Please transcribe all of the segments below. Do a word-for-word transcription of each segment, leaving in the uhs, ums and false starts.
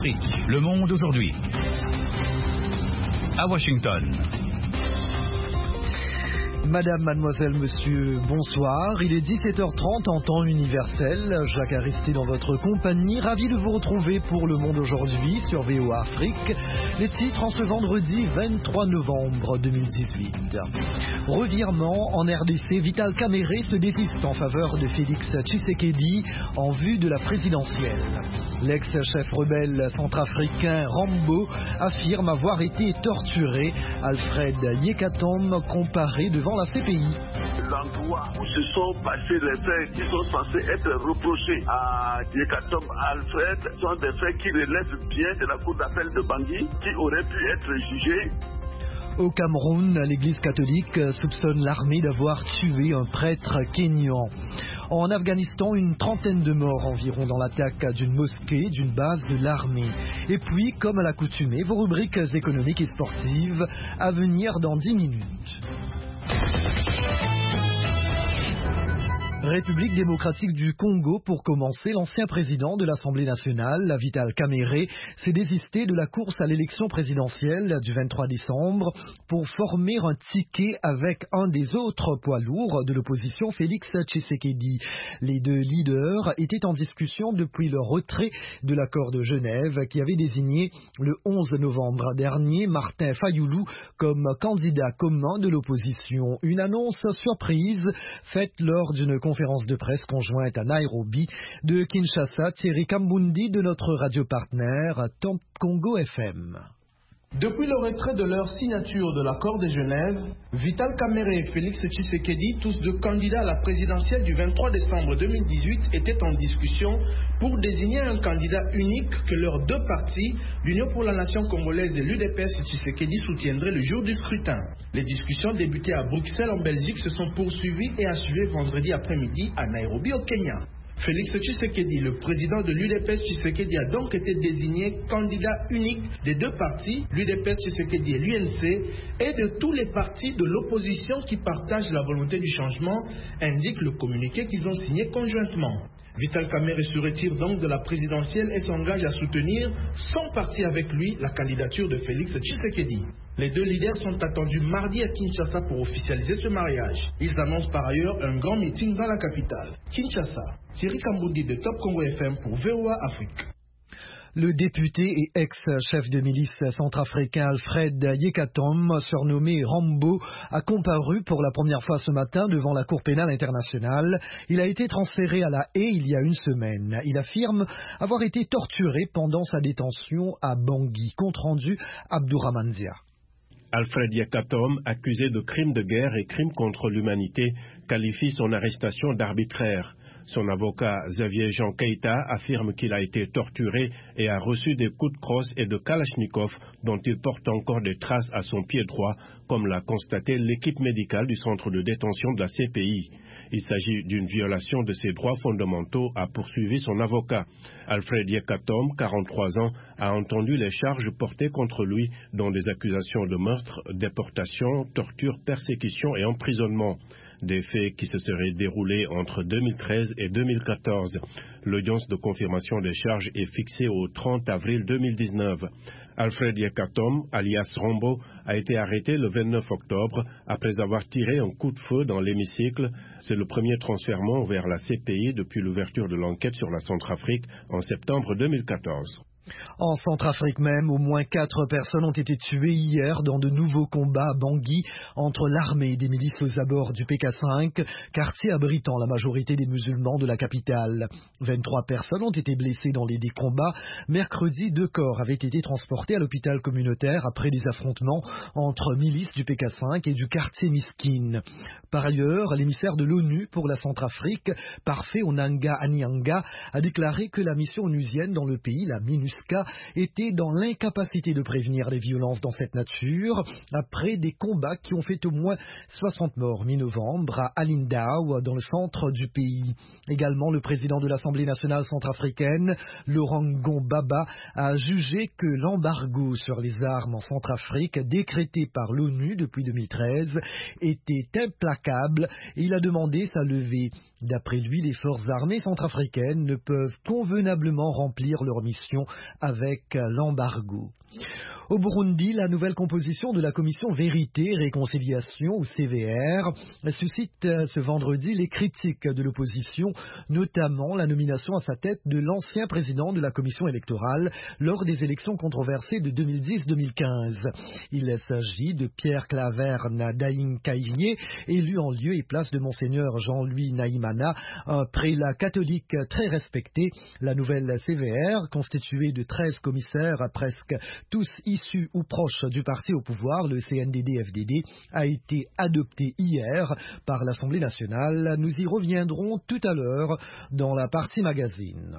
Le Monde aujourd'hui. À Washington. Madame, mademoiselle, monsieur, bonsoir. Il est dix-sept heures trente en temps universel. Jacques Aristide dans votre compagnie. Ravi de vous retrouver pour Le Monde aujourd'hui sur V O A Afrique. Les titres en ce vendredi vingt-trois novembre deux mille dix-huit. Revirement en R D C. Vital Kamerhe se désiste en faveur de Félix Tshisekedi en vue de la présidentielle. L'ex-chef rebelle centrafricain Rambo affirme avoir été torturé. Alfred Yekatom comparé devant la C P I. L'endroit où se sont passés les faits qui sont censés être reprochés à Yekatom Alfred sont des faits qui relèvent bien de la cour d'appel de Bangui, qui auraient pu être jugés. Au Cameroun, l'Église catholique soupçonne l'armée d'avoir tué un prêtre kényan. En Afghanistan, une trentaine de morts environ dans l'attaque d'une mosquée, d'une base de l'armée. Et puis, comme à l'accoutumée, vos rubriques économiques et sportives à venir dans dix minutes. République démocratique du Congo, pour commencer, l'ancien président de l'Assemblée nationale, Vital Kamerhe, s'est désisté de la course à l'élection présidentielle du vingt-trois décembre pour former un ticket avec un des autres poids lourds de l'opposition, Félix Tshisekedi. Les deux leaders étaient en discussion depuis le retrait de l'accord de Genève qui avait désigné le onze novembre dernier Martin Fayoulou comme candidat commun de l'opposition. Une annonce surprise faite lors d'une conférence conférence de presse conjointe à Nairobi. De Kinshasa, Thierry Kambundi de notre radio partenaire Top Congo F M. Depuis le retrait de leur signature de l'accord de Genève, Vital Kamerhe et Félix Tshisekedi, tous deux candidats à la présidentielle du vingt-trois décembre deux mille dix-huit, étaient en discussion pour désigner un candidat unique que leurs deux partis, l'Union pour la Nation congolaise et l'U D P S Tshisekedi, soutiendraient le jour du scrutin. Les discussions débutées à Bruxelles en Belgique se sont poursuivies et achevées vendredi après-midi à Nairobi au Kenya. Félix Tshisekedi, le président de l'U D P S Tshisekedi, a donc été désigné candidat unique des deux partis, l'U D P S Tshisekedi et l'U N C, et de tous les partis de l'opposition qui partagent la volonté du changement, indique le communiqué qu'ils ont signé conjointement. Vital Kamerhe se retire donc de la présidentielle et s'engage à soutenir, sans parti avec lui, la candidature de Félix Tshisekedi. Les deux leaders sont attendus mardi à Kinshasa pour officialiser ce mariage. Ils annoncent par ailleurs un grand meeting dans la capitale. Kinshasa, Thierry Kambundi de Top Congo F M pour V O A Afrique. Le député et ex-chef de milice centrafricain Alfred Yekatom, surnommé Rambo, a comparu pour la première fois ce matin devant la Cour pénale internationale. Il a été transféré à La Haye il y a une semaine. Il affirme avoir été torturé pendant sa détention à Bangui. Compte rendu Abdourahmane Zia. Alfred Yekatom, accusé de crimes de guerre et crimes contre l'humanité, qualifie son arrestation d'arbitraire. Son avocat Xavier Jean Keita affirme qu'il a été torturé et a reçu des coups de crosse et de kalachnikov dont il porte encore des traces à son pied droit, comme l'a constaté l'équipe médicale du centre de détention de la C P I. Il s'agit d'une violation de ses droits fondamentaux, a poursuivi son avocat. Alfred Yekatom, quarante-trois ans, a entendu les charges portées contre lui, dont des accusations de meurtre, déportation, torture, persécution et emprisonnement. Des faits qui se seraient déroulés entre deux mille treize et deux mille quatorze. L'audience de confirmation des charges est fixée au trente avril deux mille dix-neuf. Alfred Yekatom, alias Rambo, a été arrêté le vingt-neuf octobre après avoir tiré un coup de feu dans l'hémicycle. C'est le premier transfèrement vers la C P I depuis l'ouverture de l'enquête sur la Centrafrique en septembre deux mille quatorze. En Centrafrique même, au moins quatre personnes ont été tuées hier dans de nouveaux combats à Bangui entre l'armée et des milices aux abords du P K cinq, quartier abritant la majorité des musulmans de la capitale. vingt-trois personnes ont été blessées dans les des combats. Mercredi, deux corps avaient été transportés à l'hôpital communautaire après des affrontements entre milices du P K cinq et du quartier Miskine. Par ailleurs, l'émissaire de l'ONU pour la Centrafrique, Parfait Onanga Anyanga, a déclaré que la mission onusienne dans le pays, la MINUSCA, était dans l'incapacité de prévenir les violences dans cette nature après des combats qui ont fait au moins soixante morts mi-novembre à Alindao, dans le centre du pays. Également, le président de l'Assemblée nationale centrafricaine, Laurent Gbagbo, a jugé que l'embargo sur les armes en Centrafrique, décrété par l'ONU depuis deux mille treize, était implacable et il a demandé sa levée. D'après lui, les forces armées centrafricaines ne peuvent convenablement remplir leur mission avec l'embargo. Au Burundi, la nouvelle composition de la commission Vérité et Réconciliation, ou C V R, suscite ce vendredi les critiques de l'opposition, notamment la nomination à sa tête de l'ancien président de la commission électorale lors des élections controversées de deux mille dix deux mille quinze. Il s'agit de Pierre Claverne Daïnkaïvier, élu en lieu et place de Monseigneur Jean-Louis Naïmana, un prélat catholique très respecté. La nouvelle C V R, constituée de treize commissaires presque tous issus ou proches du parti au pouvoir, le C N D D F D D, a été adoptée hier par l'Assemblée nationale. Nous y reviendrons tout à l'heure dans la partie magazine.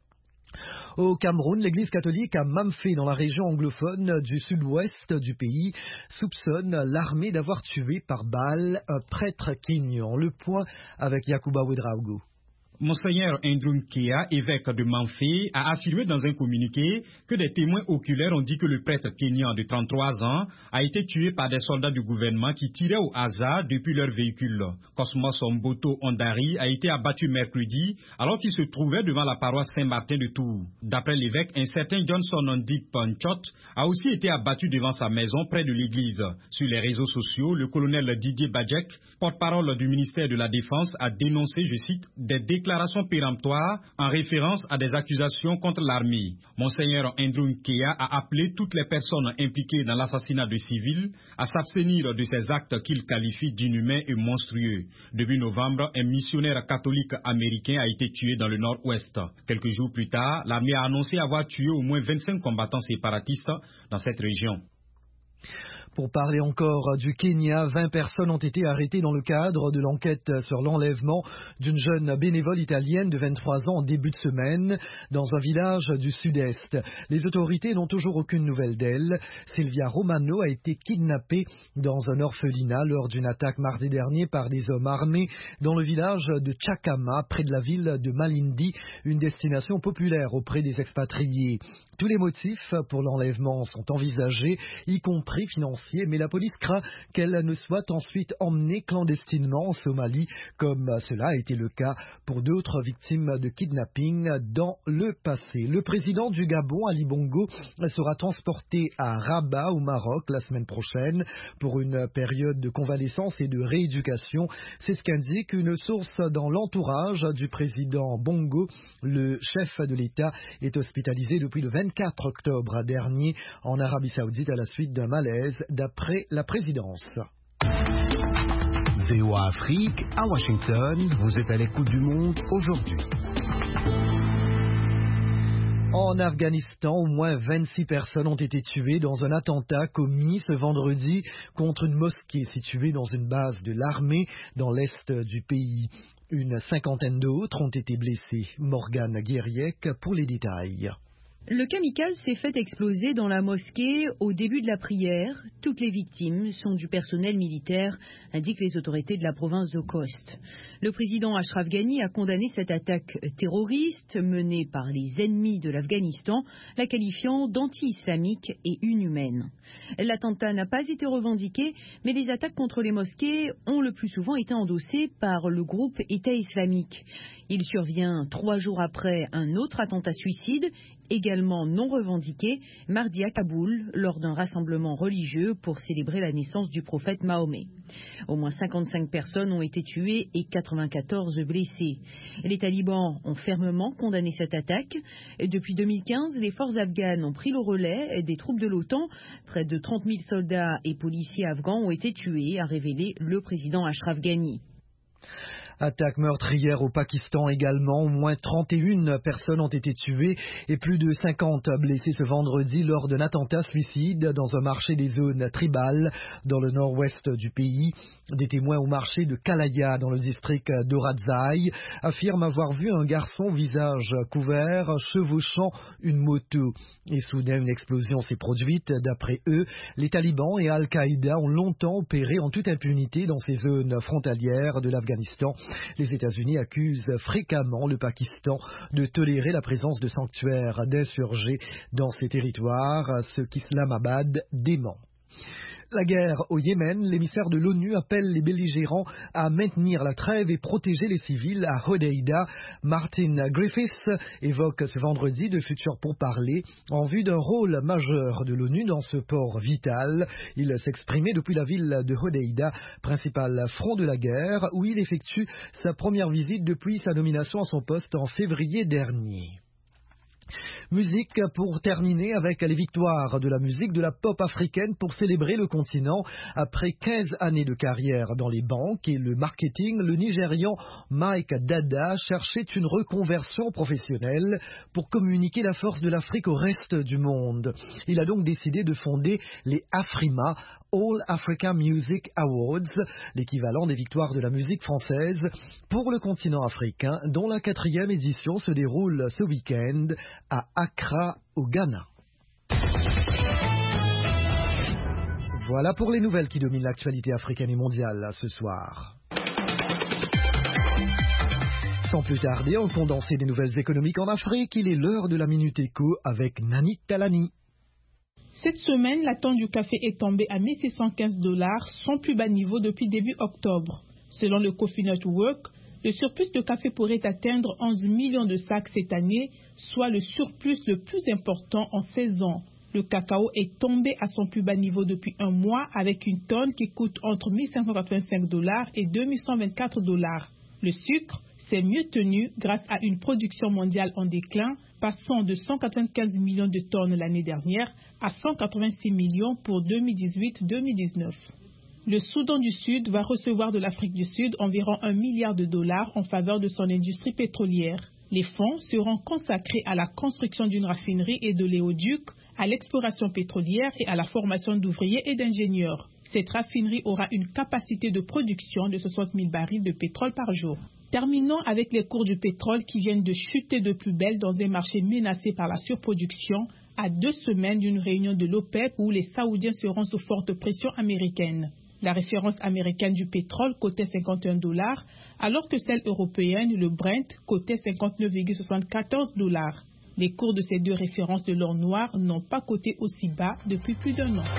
Au Cameroun, l'église catholique à Mamfé, dans la région anglophone du sud-ouest du pays, soupçonne l'armée d'avoir tué par balle un prêtre kényan. Le point avec Yacouba Ouedraogo. Monseigneur Andrew Nkea, évêque de Mamfé, a affirmé dans un communiqué que des témoins oculaires ont dit que le prêtre kényan de trente-trois ans a été tué par des soldats du gouvernement qui tiraient au hasard depuis leur véhicule. Cosmos Mboto Ondari a été abattu mercredi alors qu'il se trouvait devant la paroisse Saint-Martin de Tours. D'après l'évêque, un certain Johnson Ondip Panchot a aussi été abattu devant sa maison près de l'église. Sur les réseaux sociaux, le colonel Didier Badjek, porte-parole du ministère de la Défense, a dénoncé, je cite, des déclarations péremptoires en référence à des accusations contre l'armée. Monseigneur Andrew Nkea a appelé toutes les personnes impliquées dans l'assassinat de civils à s'abstenir de ces actes qu'il qualifie d'inhumains et monstrueux. Début novembre, un missionnaire catholique américain a été tué dans le nord-ouest. Quelques jours plus tard, l'armée a annoncé avoir tué au moins vingt-cinq combattants séparatistes dans cette région. Pour parler encore du Kenya, vingt personnes ont été arrêtées dans le cadre de l'enquête sur l'enlèvement d'une jeune bénévole italienne de vingt-trois ans en début de semaine dans un village du sud-est. Les autorités n'ont toujours aucune nouvelle d'elle. Sylvia Romano a été kidnappée dans un orphelinat lors d'une attaque mardi dernier par des hommes armés dans le village de Chakama, près de la ville de Malindi, une destination populaire auprès des expatriés. Tous les motifs pour l'enlèvement sont envisagés, y compris financiers, mais la police craint qu'elle ne soit ensuite emmenée clandestinement en Somalie, comme cela a été le cas pour d'autres victimes de kidnapping dans le passé. Le président du Gabon, Ali Bongo, sera transporté à Rabat, au Maroc, la semaine prochaine, pour une période de convalescence et de rééducation. C'est ce qu'indique une source dans l'entourage du président Bongo. Le chef de l'État est hospitalisé depuis le vingt-quatre octobre dernier en Arabie Saoudite à la suite d'un malaise, d'après la présidence. V O A Afrique, à Washington, vous êtes à l'écoute du monde aujourd'hui. En Afghanistan, au moins vingt-six personnes ont été tuées dans un attentat commis ce vendredi contre une mosquée située dans une base de l'armée dans l'est du pays. Une cinquantaine d'autres ont été blessés. Morgane Guériec pour les détails. Le kamikaze s'est fait exploser dans la mosquée au début de la prière. Toutes les victimes sont du personnel militaire, indiquent les autorités de la province de Khost. Le président Ashraf Ghani a condamné cette attaque terroriste menée par les ennemis de l'Afghanistan, la qualifiant d'anti-islamique et inhumaine. L'attentat n'a pas été revendiqué, mais les attaques contre les mosquées ont le plus souvent été endossées par le groupe État islamique. Il survient trois jours après un autre attentat suicide, également non revendiqué, mardi à Kaboul, lors d'un rassemblement religieux pour célébrer la naissance du prophète Mahomet. Au moins cinquante-cinq personnes ont été tuées et quatre-vingt-quatorze blessées. Les talibans ont fermement condamné cette attaque. Depuis deux mille quinze, les forces afghanes ont pris le relais des troupes de l'OTAN. Près de trente mille soldats et policiers afghans ont été tués, a révélé le président Ashraf Ghani. Attaque meurtrière au Pakistan également. Au moins trente et une personnes ont été tuées et plus de cinquante blessées ce vendredi lors d'un attentat suicide dans un marché des zones tribales dans le nord-ouest du pays. Des témoins au marché de Kalaya dans le district d'Orazai affirment avoir vu un garçon visage couvert chevauchant une moto. Et soudain, une explosion s'est produite. D'après eux, les talibans et Al-Qaïda ont longtemps opéré en toute impunité dans ces zones frontalières de l'Afghanistan. Les États-Unis accusent fréquemment le Pakistan de tolérer la présence de sanctuaires d'insurgés dans ces territoires, ce qu'Islamabad dément. La guerre au Yémen, l'émissaire de l'ONU appelle les belligérants à maintenir la trêve et protéger les civils à Hodeïda. Martin Griffiths évoque ce vendredi de futurs pourparlers en vue d'un rôle majeur de l'ONU dans ce port vital. Il s'exprimait depuis la ville de Hodeïda, principal front de la guerre, où il effectue sa première visite depuis sa nomination à son poste en février dernier. Musique pour terminer avec les victoires de la musique de la pop africaine pour célébrer le continent. Après quinze années de carrière dans les banques et le marketing, le Nigérian Mike Dada cherchait une reconversion professionnelle pour communiquer la force de l'Afrique au reste du monde. Il a donc décidé de fonder les Afrima, All Africa Music Awards, l'équivalent des victoires de la musique française pour le continent africain, dont la quatrième édition se déroule ce week-end à Accra, au Ghana. Voilà pour les nouvelles qui dominent l'actualité africaine et mondiale ce soir. Sans plus tarder, on condensé des nouvelles économiques en Afrique, il est l'heure de la Minute Éco avec Nani Talani. Cette semaine, la tonne du café est tombée à mille six cent quinze dollars, son plus bas niveau depuis début octobre. Selon le Coffee Network, le surplus de café pourrait atteindre onze millions de sacs cette année, soit le surplus le plus important en seize ans. Le cacao est tombé à son plus bas niveau depuis un mois avec une tonne qui coûte entre mille cinq cent quatre-vingt-cinq dollars et deux mille cent vingt-quatre dollars. Le sucre s'est mieux tenu grâce à une production mondiale en déclin, passant de cent quatre-vingt-quinze millions de tonnes l'année dernière à cent quatre-vingt-six millions pour deux mille dix-huit deux mille dix-neuf. Le Soudan du Sud va recevoir de l'Afrique du Sud environ un milliard de dollars en faveur de son industrie pétrolière. Les fonds seront consacrés à la construction d'une raffinerie et de l'éoduc, à l'exploration pétrolière et à la formation d'ouvriers et d'ingénieurs. Cette raffinerie aura une capacité de production de soixante mille barils de pétrole par jour. Terminons avec les cours du pétrole qui viennent de chuter de plus belle dans un marché menacé par la surproduction à deux semaines d'une réunion de l'OPEP où les Saoudiens seront sous forte pression américaine. La référence américaine du pétrole cotait cinquante et un dollars, alors que celle européenne, le Brent, cotait cinquante-neuf virgule soixante-quatorze dollars. Les cours de ces deux références de l'or noir n'ont pas coté aussi bas depuis plus d'un an.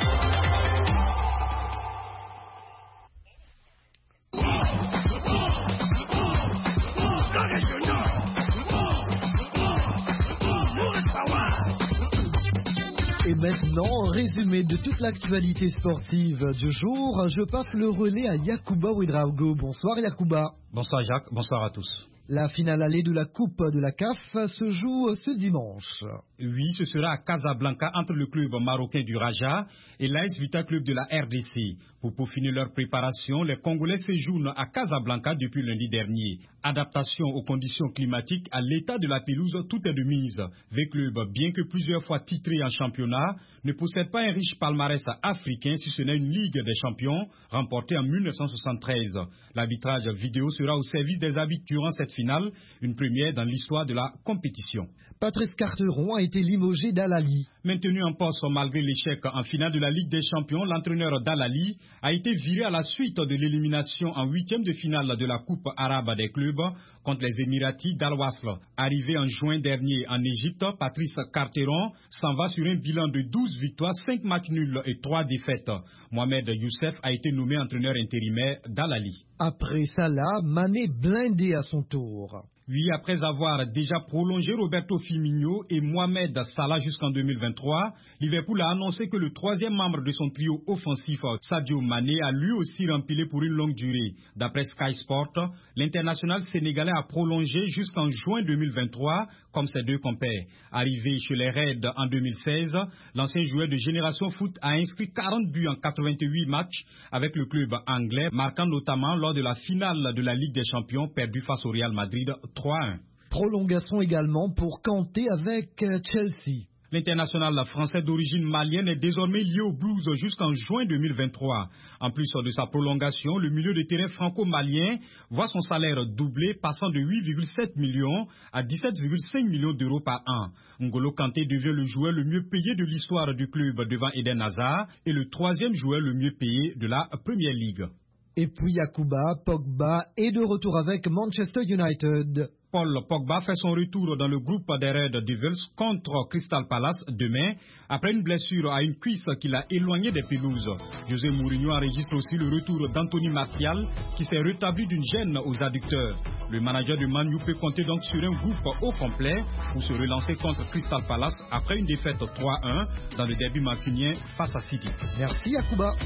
Et maintenant, résumé de toute l'actualité sportive du jour, je passe le relais à Yacouba Ouedraogo. Bonsoir Yacouba. Bonsoir Jacques, bonsour à tous. La finale allée de la Coupe de la C A F se joue ce dimanche. Oui, ce sera à Casablanca entre le club marocain du Raja et l'A S Vita Club de la R D C. Pour peaufiner leur préparation, les Congolais séjournent à Casablanca depuis lundi dernier. Adaptation aux conditions climatiques, à l'état de la pelouse, tout est de mise. V Club, bien que plusieurs fois titré en championnat, ne possède pas un riche palmarès africain si ce n'est une Ligue des champions remportée en mille neuf cent soixante-treize. L'arbitrage vidéo sera au service des arbitres durant cette finale, une première dans l'histoire de la compétition. Patrice Carteron a été limogé d'Al-Ahly. Maintenu en poste malgré l'échec en finale de la Ligue des champions, l'entraîneur d'Al-Ahly a été viré à la suite de l'élimination en huitième de finale de la Coupe arabe des clubs contre les Émiratis d'Al-Wasl. Arrivé en juin dernier en Égypte, Patrice Carteron s'en va sur un bilan de douze victoires, cinq matchs nuls et trois défaites. Mohamed Youssef a été nommé entraîneur intérimaire d'Al-Ahly. Après Salah, Mané blindé à son tour. Oui, après avoir déjà prolongé Roberto Firmino et Mohamed Salah jusqu'en deux mille vingt-trois, Liverpool a annoncé que le troisième membre de son trio offensif, Sadio Mané, a lui aussi rempilé pour une longue durée. D'après Sky Sport, l'international sénégalais a prolongé jusqu'en juin deux mille vingt-trois, comme ses deux compères. Arrivé chez les Reds en deux mille seize, l'ancien joueur de Génération Foot a inscrit quarante buts en quatre-vingt-huit matchs avec le club anglais, marquant notamment lors de la finale de la Ligue des Champions perdue face au Real Madrid trois à un. Prolongation également pour Kanté avec Chelsea. L'international français d'origine malienne est désormais lié aux Blues jusqu'en juin deux mille vingt-trois. En plus de sa prolongation, le milieu de terrain franco-malien voit son salaire doubler, passant de huit virgule sept millions à dix-sept virgule cinq millions d'euros par an. N'Golo Kanté devient le joueur le mieux payé de l'histoire du club devant Eden Hazard et le troisième joueur le mieux payé de la Premier League. Et puis Yacouba, Pogba est de retour avec Manchester United. Paul Pogba fait son retour dans le groupe des Red Devils contre Crystal Palace demain, après une blessure à une cuisse qui l'a éloigné des pelouses. José Mourinho enregistre aussi le retour d'Anthony Martial, qui s'est rétabli d'une gêne aux adducteurs. Le manager de Man U peut compter donc sur un groupe au complet pour se relancer contre Crystal Palace après une défaite trois un dans le derby mancunien face à City. Merci Yacouba.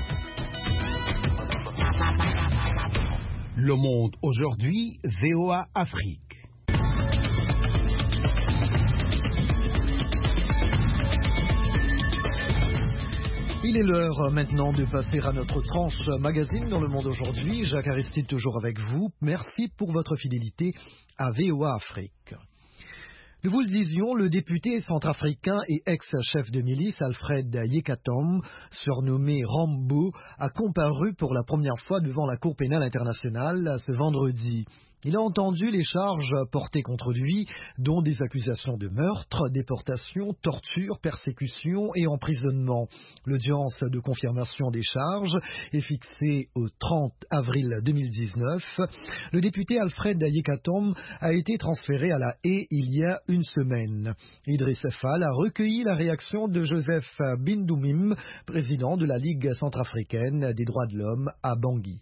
Le Monde aujourd'hui, V O A Afrique. Il est l'heure maintenant de passer à notre tranche magazine dans Le Monde aujourd'hui. Jacques Aristide toujours avec vous. Merci pour votre fidélité à V O A Afrique. Nous vous le disions, le député centrafricain et ex-chef de milice Alfred Yekatom, surnommé Rambo, a comparu pour la première fois devant la Cour pénale internationale ce vendredi. Il a entendu les charges portées contre lui, dont des accusations de meurtre, déportation, torture, persécution et emprisonnement. L'audience de confirmation des charges est fixée au trente avril deux mille dix-neuf. Le député Alfred Yekatom a été transféré à La Haye il y a une semaine. Idriss Fall a recueilli la réaction de Joseph Bindoumim, président de la Ligue centrafricaine des droits de l'homme à Bangui.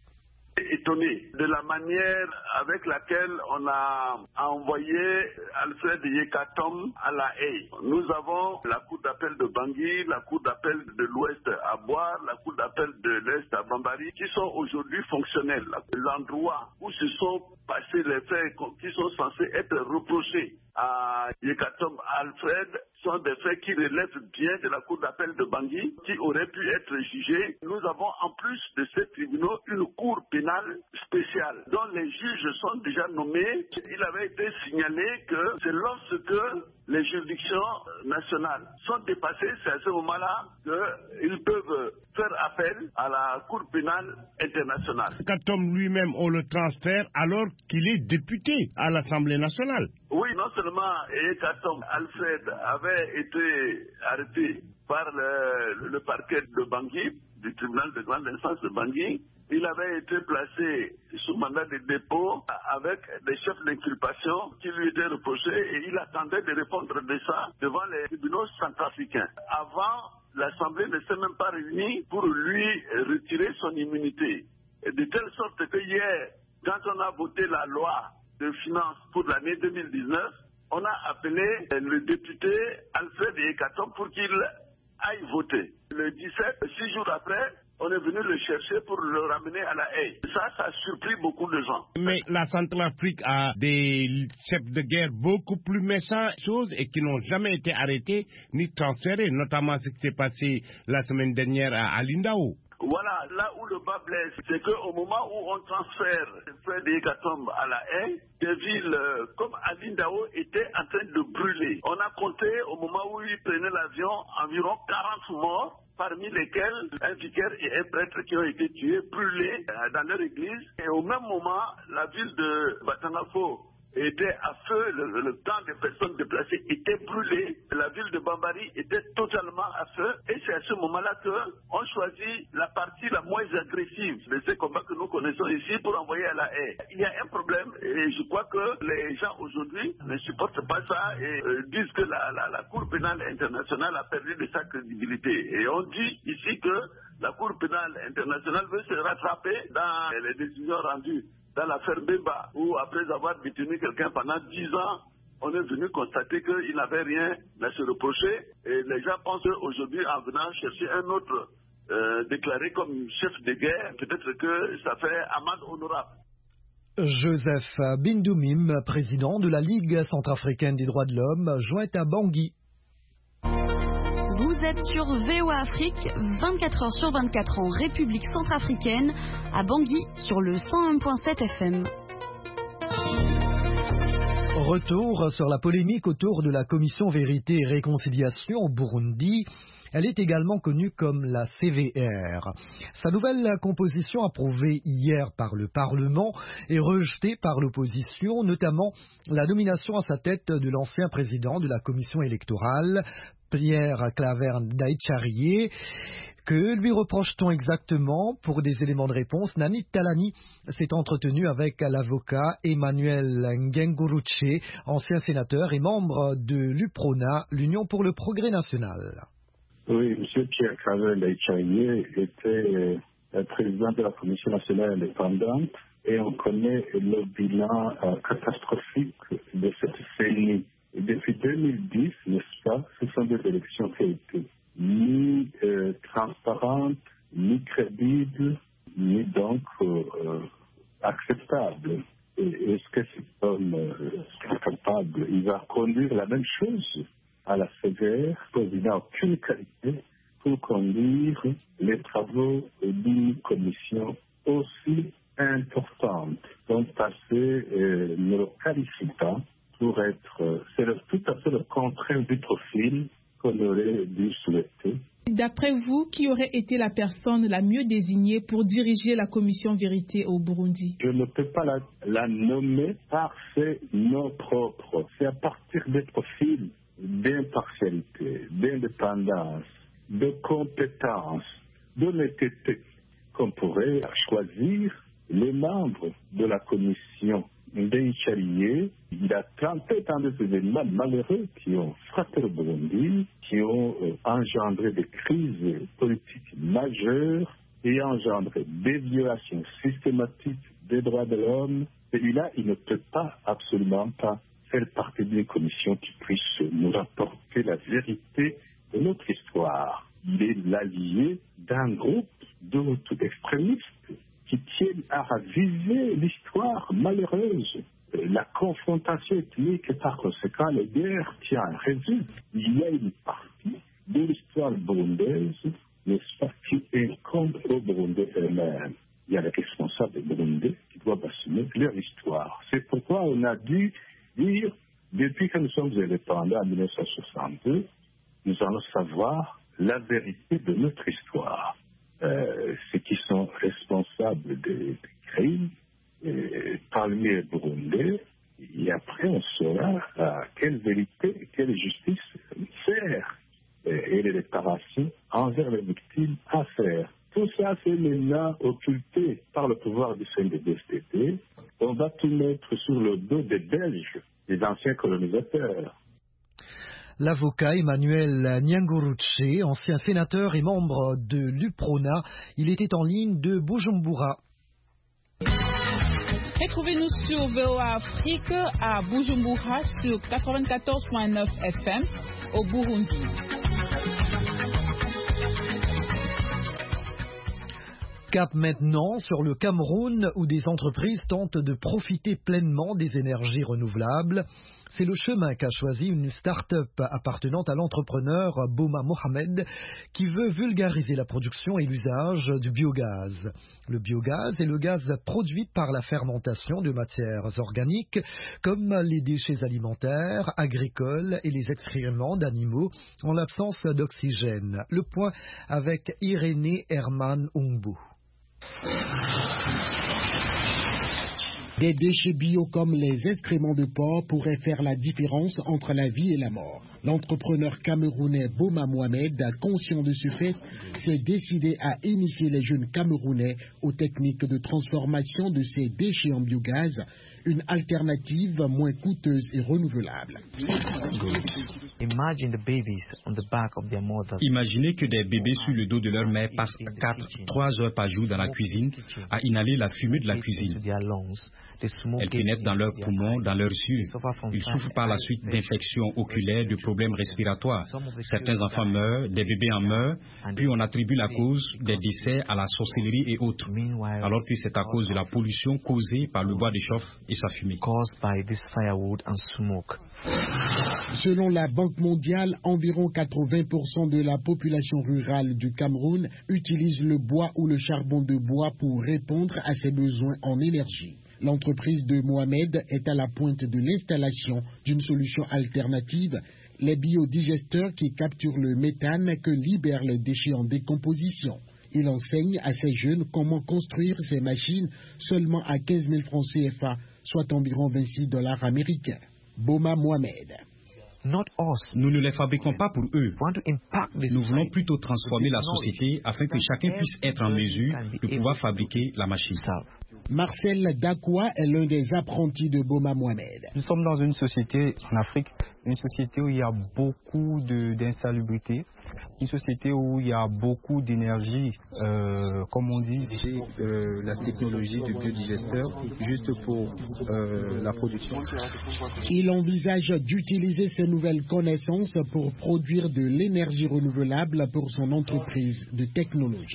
Étonné de la manière avec laquelle on a envoyé Alfred Yekatom à La Haye. Nous avons la cour d'appel de Bangui, la cour d'appel de l'Ouest à Boire, la cour d'appel de l'Est à Bambari, qui sont aujourd'hui fonctionnels. L'endroit où se sont passés les faits qui sont censés être reprochés à Yekatom Alfred sont des faits qui relèvent bien de la cour d'appel de Bangui, qui auraient pu être jugés. Nous avons en plus de ces tribunaux une cour pénale spéciale dont les juges sont déjà nommés. Il avait été signalé que c'est lorsque les juridictions nationales sont dépassées, c'est à ce moment-là qu'ils peuvent faire appel à la Cour pénale internationale. Yekatom lui-même, on le transfère alors qu'il est député à l'Assemblée nationale. Oui, non seulement Yekatom Alfred avait été arrêté par le, le parquet de Bangui, du tribunal de grande instance de Bangui, il avait été placé sous mandat de dépôt avec des chefs d'inculpation qui lui étaient reprochés et il attendait de répondre de ça devant les tribunaux centrafricains. Avant, l'Assemblée ne s'est même pas réunie pour lui retirer son immunité. Et de telle sorte que hier, quand on a voté la loi de finances pour l'année deux mille dix-neuf, on a appelé le député Alfred Yekatom pour qu'il aille voter. Le dix-sept, six jours après, on est venu le chercher pour le ramener à La Haye. Ça, ça a surpris beaucoup de gens. Mais la Centrafrique a des chefs de guerre beaucoup plus méchants choses et qui n'ont jamais été arrêtés ni transférés, notamment ce qui s'est passé la semaine dernière à Lindao. Voilà, là où le bas blesse, c'est qu'au moment où on transfère Fred Yekatom à La Haye, des villes euh, comme Lindao étaient en train de brûler. On a compté au moment où il prenait l'avion environ quarante morts, parmi lesquels un vicaire et un prêtre qui ont été tués, brûlés dans leur église. Et au même moment, la ville de Batangafo était à feu, le, le camp des personnes déplacées était brûlé, la ville de Bambari était totalement à feu, et c'est à ce moment-là qu'on choisit la partie la moins agressive de ces combats que nous connaissons ici pour envoyer à La Haye. Il y a un problème, et je crois que les gens aujourd'hui ne supportent pas ça et euh, disent que la, la, la Cour pénale internationale a perdu de sa crédibilité. Et on dit ici que la Cour pénale internationale veut se rattraper dans les décisions rendues dans l'affaire Bemba, où après avoir détenu quelqu'un pendant dix ans, on est venu constater qu'il n'avait rien à se reprocher. Et les gens pensent qu'aujourd'hui, en venant chercher un autre euh, déclaré comme chef de guerre, peut-être que ça fait amende honorable. Joseph Bindoumim, président de la Ligue centrafricaine des droits de l'homme, joint à Bangui. Vous êtes sur V O A Afrique, vingt-quatre heures sur vingt-quatre en République centrafricaine, à Bangui sur le cent un virgule sept F M. Retour sur la polémique autour de la commission Vérité et Réconciliation au Burundi. Elle est également connue comme la C V R. Sa nouvelle composition approuvée hier par le Parlement est rejetée par l'opposition, notamment la nomination à sa tête de l'ancien président de la commission électorale, Pierre Claver Ndayishariye, Que lui reproche-t-on exactement? Pour des éléments de réponse, Nani Talani s'est entretenu avec l'avocat Emmanuel Nguenguruche, ancien sénateur et membre de l'UPRONA, l'Union pour le progrès national. Oui, M. Pierre Claver Ndayishimiye était euh, président de la Commission nationale indépendante et on connaît le bilan euh, catastrophique de cette C N I. Depuis deux mille dix, n'est-ce pas, ce sont des élections qui ont été ni euh, transparentes, ni crédibles, ni donc euh, euh, acceptables. Et est-ce que cet homme euh, est capable? Il va conduire la même chose à la C V R, parce qu'il n'a aucune qualité pour conduire les travaux d'une commission aussi importante. Donc, passer euh, ne le qualifie pas pour être, euh, c'est le, tout à fait le contraire du profil qu'on aurait dû souhaiter. D'après vous, qui aurait été la personne la mieux désignée pour diriger la commission vérité au Burundi? Je ne peux pas la, la nommer par ses noms propres. C'est à partir des profils d'impartialité, d'indépendance, de compétence, d'honnêteté qu'on pourrait choisir les membres de la commission. Ndayishimiye, il a tenté dans des événements malheureux qui ont frappé le Burundi, qui ont euh, engendré des crises politiques majeures et engendré des violations systématiques des droits de l'homme. Celui-là, il ne peut pas, absolument pas, faire partie d'une commission qui puisse nous rapporter la vérité de notre histoire. Il est l'allié d'un groupe d'autres extrémistes qui tiennent à raviver l'histoire malheureuse. La confrontation ethnique et par conséquent les guerres tient à résoudre. Il y a une partie de l'histoire burundaise, n'est-ce pas, qui incombe aux Burundais eux-mêmes. Il y a les responsables burundais qui doivent assumer leur histoire. C'est pourquoi on a dû dire, depuis que nous sommes indépendants en mille neuf cent soixante-deux, nous allons savoir la vérité de notre histoire. Euh, ceux qui sont responsables des, des crimes, et parmi les Burundais, et après on saura à quelle vérité, quelle justice faire, et, et les réparations envers les victimes à faire. Tout ça, c'est maintenant occulté par le pouvoir du C N D D S T T. On va tout mettre sur le dos des Belges, des anciens colonisateurs. L'avocat Emmanuel Nguenguruche, ancien sénateur et membre de l'UPRONA, il était en ligne de Bujumbura. Retrouvez-nous sur V O A Afrique à Bujumbura sur quatre-vingt-quatorze virgule neuf F M au Burundi. Cap maintenant sur le Cameroun où des entreprises tentent de profiter pleinement des énergies renouvelables. C'est le chemin qu'a choisi une start-up appartenant à l'entrepreneur Boma Mohamed qui veut vulgariser la production et l'usage du biogaz. Le biogaz est le gaz produit par la fermentation de matières organiques comme les déchets alimentaires, agricoles et les excréments d'animaux en l'absence d'oxygène. Le point avec Irénée Herman Ongbo. Des déchets bio comme les excréments de porc pourraient faire la différence entre la vie et la mort. L'entrepreneur camerounais Boma Mohamed, conscient de ce fait, s'est décidé à initier les jeunes Camerounais aux techniques de transformation de ces déchets en biogaz, une alternative moins coûteuse et renouvelable. Imaginez que des bébés sur le dos de leur mère passent quatre à trois heures par jour dans la cuisine à inhaler la fumée de la cuisine. Elle pénètre dans leurs poumons, dans leurs yeux. Ils souffrent par la suite d'infections oculaires, de problèmes respiratoires. Certains enfants meurent, des bébés en meurent, puis on attribue la cause des décès à la sorcellerie et autres, alors que c'est à cause de la pollution causée par le bois de chauffe et sa fumée. Selon la Banque mondiale, environ quatre-vingts pour cent de la population rurale du Cameroun utilise le bois ou le charbon de bois pour répondre à ses besoins en énergie. L'entreprise de Mohamed est à la pointe de l'installation d'une solution alternative, les biodigesteurs qui capturent le méthane que libèrent les déchets en décomposition. Il enseigne à ces jeunes comment construire ces machines seulement à quinze mille francs C F A, soit environ vingt-six dollars américains. Boma Mohamed. Nous ne les fabriquons pas pour eux. Nous voulons plutôt transformer la société afin que chacun puisse être en mesure de pouvoir fabriquer la machine. Marcel Dakwa est l'un des apprentis de Boma Mohamed. Nous sommes dans une société en Afrique, une société où il y a beaucoup d'insalubrité, une société où il y a beaucoup d'énergie, euh, comme on dit, euh, la technologie du biodigesteur, juste pour euh, la production. Il envisage d'utiliser ces nouvelles connaissances pour produire de l'énergie renouvelable pour son entreprise de technologie.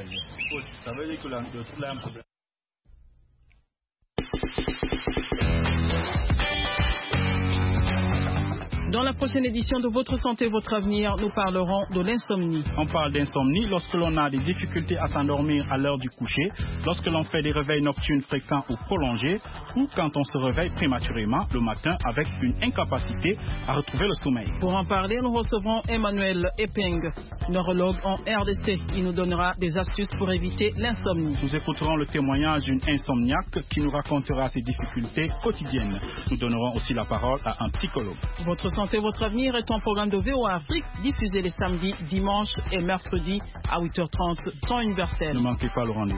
Dans la prochaine édition de Votre Santé, Votre Avenir, nous parlerons de l'insomnie. On parle d'insomnie lorsque l'on a des difficultés à s'endormir à l'heure du coucher, lorsque l'on fait des réveils nocturnes fréquents ou prolongés, ou quand on se réveille prématurément le matin avec une incapacité à retrouver le sommeil. Pour en parler, nous recevrons Emmanuel Epeng, neurologue en R D C. Il nous donnera des astuces pour éviter l'insomnie. Nous écouterons le témoignage d'une insomniaque qui nous racontera ses difficultés quotidiennes. Nous donnerons aussi la parole à un psychologue. Votre Santé, Votre Avenir est un programme de V O A Afrique diffusé les samedis, dimanches et mercredis à huit heures trente, temps universel. Ne manquez pas le rendez-vous.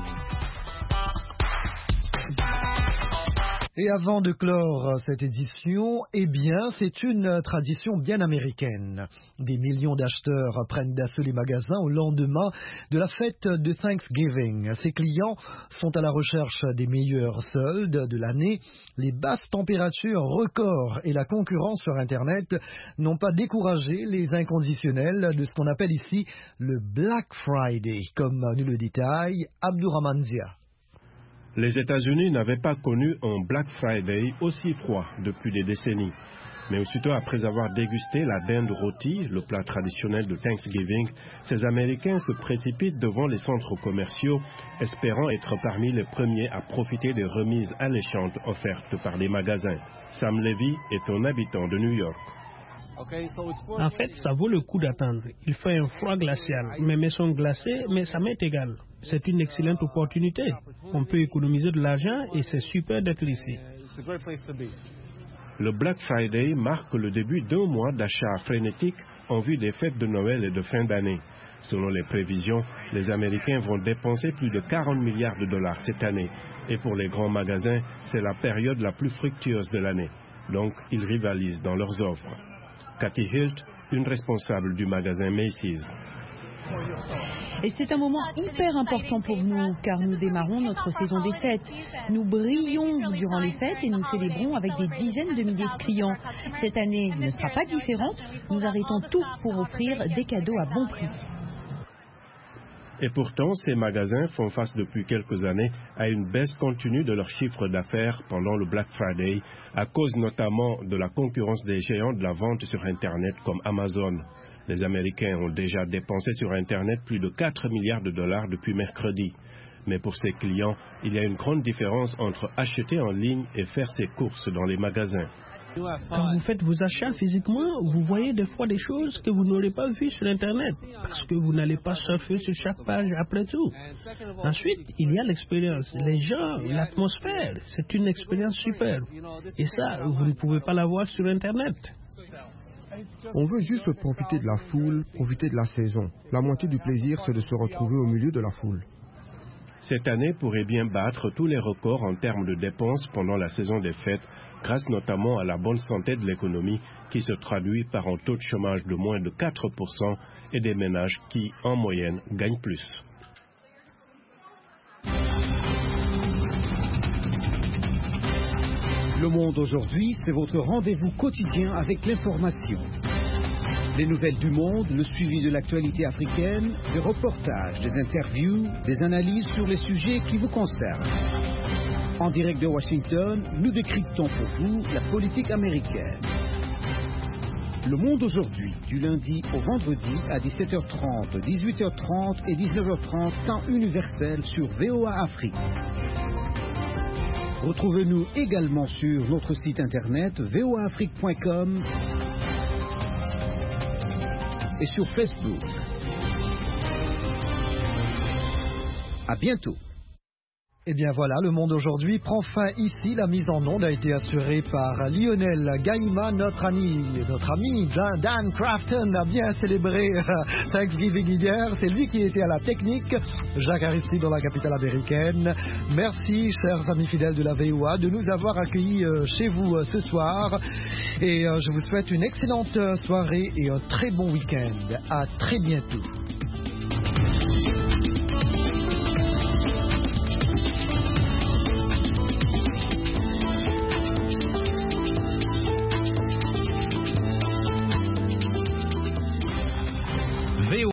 Et avant de clore cette édition, eh bien, c'est une tradition bien américaine. Des millions d'acheteurs prennent d'assaut les magasins au lendemain de la fête de Thanksgiving. Ces clients sont à la recherche des meilleurs soldes de l'année. Les basses températures records et la concurrence sur Internet n'ont pas découragé les inconditionnels de ce qu'on appelle ici le Black Friday, comme nous le détaille Abdourahmane Zia. Les États-Unis n'avaient pas connu un Black Friday aussi froid depuis des décennies. Mais aussitôt après avoir dégusté la dinde rôtie, le plat traditionnel de Thanksgiving, ces Américains se précipitent devant les centres commerciaux, espérant être parmi les premiers à profiter des remises alléchantes offertes par les magasins. Sam Levy est un habitant de New York. En fait, ça vaut le coup d'attendre. Il fait un froid glacial. Mes mains sont glacées, mais ça m'est égal. C'est une excellente opportunité. On peut économiser de l'argent et c'est super d'être ici. Le Black Friday marque le début d'un mois d'achats frénétiques en vue des fêtes de Noël et de fin d'année. Selon les prévisions, les Américains vont dépenser plus de quarante milliards de dollars cette année. Et pour les grands magasins, c'est la période la plus fructueuse de l'année. Donc, ils rivalisent dans leurs offres. Cathy Hilt, une responsable du magasin Macy's. Et c'est un moment hyper important pour nous, car nous démarrons notre saison des fêtes. Nous brillons durant les fêtes et nous célébrons avec des dizaines de milliers de clients. Cette année ne sera pas différente. Nous arrêtons tout pour offrir des cadeaux à bon prix. Et pourtant, ces magasins font face depuis quelques années à une baisse continue de leur chiffre d'affaires pendant le Black Friday, à cause notamment de la concurrence des géants de la vente sur Internet comme Amazon. Les Américains ont déjà dépensé sur Internet plus de quatre milliards de dollars depuis mercredi. Mais pour ces clients, il y a une grande différence entre acheter en ligne et faire ses courses dans les magasins. Quand vous faites vos achats physiquement, vous voyez des fois des choses que vous n'aurez pas vues sur Internet, parce que vous n'allez pas surfer sur chaque page après tout. Ensuite, il y a l'expérience, les gens, l'atmosphère, c'est une expérience super. Et ça, vous ne pouvez pas l'avoir sur Internet. On veut juste profiter de la foule, profiter de la saison. La moitié du plaisir, c'est de se retrouver au milieu de la foule. Cette année pourrait bien battre tous les records en termes de dépenses pendant la saison des fêtes, grâce notamment à la bonne santé de l'économie qui se traduit par un taux de chômage de moins de quatre pour cent et des ménages qui, en moyenne, gagnent plus. Le Monde aujourd'hui, c'est votre rendez-vous quotidien avec l'information. Les nouvelles du monde, le suivi de l'actualité africaine, des reportages, des interviews, des analyses sur les sujets qui vous concernent. En direct de Washington, nous décryptons pour vous la politique américaine. Le Monde aujourd'hui, du lundi au vendredi à dix-sept heures trente, dix-huit heures trente et dix-neuf heures trente, temps universel sur V O A Afrique. Retrouvez-nous également sur notre site internet v o a afrique point com et sur Facebook. À bientôt. Eh bien voilà, le monde aujourd'hui prend fin ici. La mise en onde a été assurée par Lionel Gaïma, notre ami, notre ami Dan, Dan Crafton a bien célébré Thanksgiving hier. C'est lui qui était à la technique. Jacques Aristide dans la capitale américaine. Merci, chers amis fidèles de la V O A, de nous avoir accueillis chez vous ce soir. Et je vous souhaite une excellente soirée et un très bon week-end. À très bientôt.